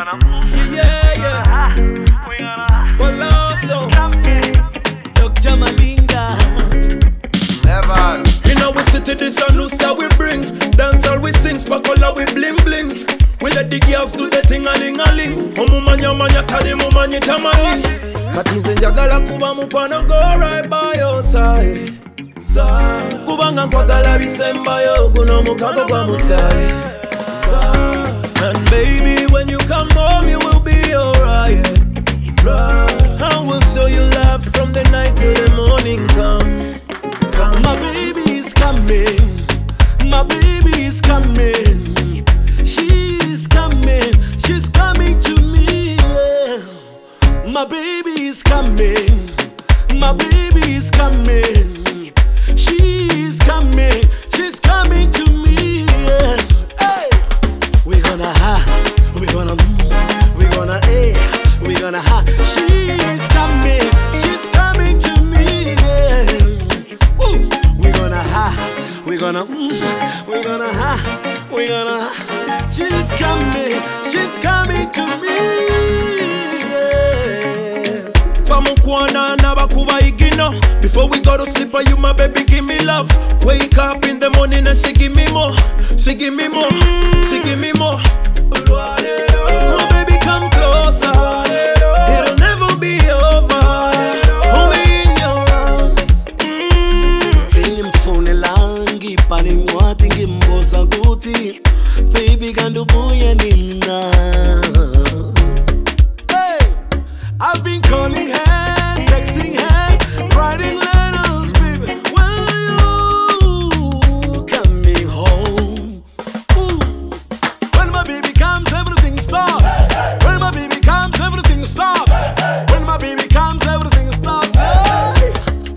Yeah. Well, also, Dr. Malinga. Never. In our city, this a new style we bring. Dance all we sing, sparkle we bling bling. We let the girls do the thing a ling a ling. Omumanya manya tali mumanya tamani. Katinze njagala kuba mukwano go right by your side. Kubanga nkwagala bisembayo guno mukago gwa musai. And baby, when you come home, you will be alright. I will show you love from the night till the morning come. My baby is coming. My baby is coming. She's coming. She's coming to me. Yeah. My baby is coming. My baby is coming. She's coming. She's coming to me. Yeah. Hey. We're gonna we're gonna we're gonna She's coming. She's coming to me. Yeah. Ooh. We're gonna She's coming to me. Yeah. Pamukwana na bakuba igino. Before we go to sleep, you my baby give me love. Wake up in the morning and she give me more. She give me more. She give me more. My baby come closer. It'll never be over. Hold me in your arms. Pani mwati ngimbosa kuti baby kandubuya nina. Hey, I've been calling her, texting her, writing letters, baby. When are you coming home? Ooh. When my baby comes, everything stops. When my baby comes, everything stops. When my baby comes, everything stops. Hey.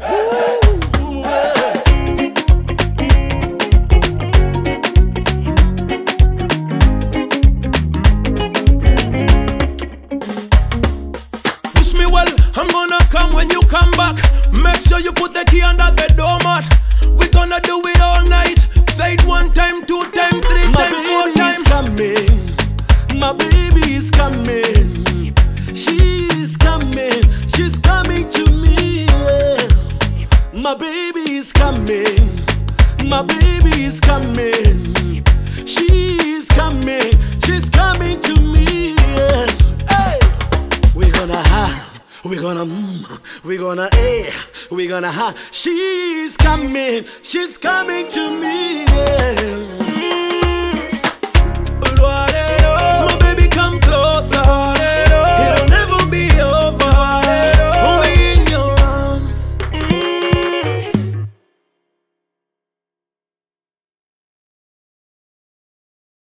I'm gonna come when you come back. Make sure you put the key under the doormat. We gonna do it all night. Say it 1 time, 2 time, 3 time, 4 times. Coming. My baby is coming. She's coming. She's coming to me. Yeah. My baby is coming. My baby is coming. She's coming. She's coming to me. Yeah. Hey. We're gonna we're gonna She's coming to me.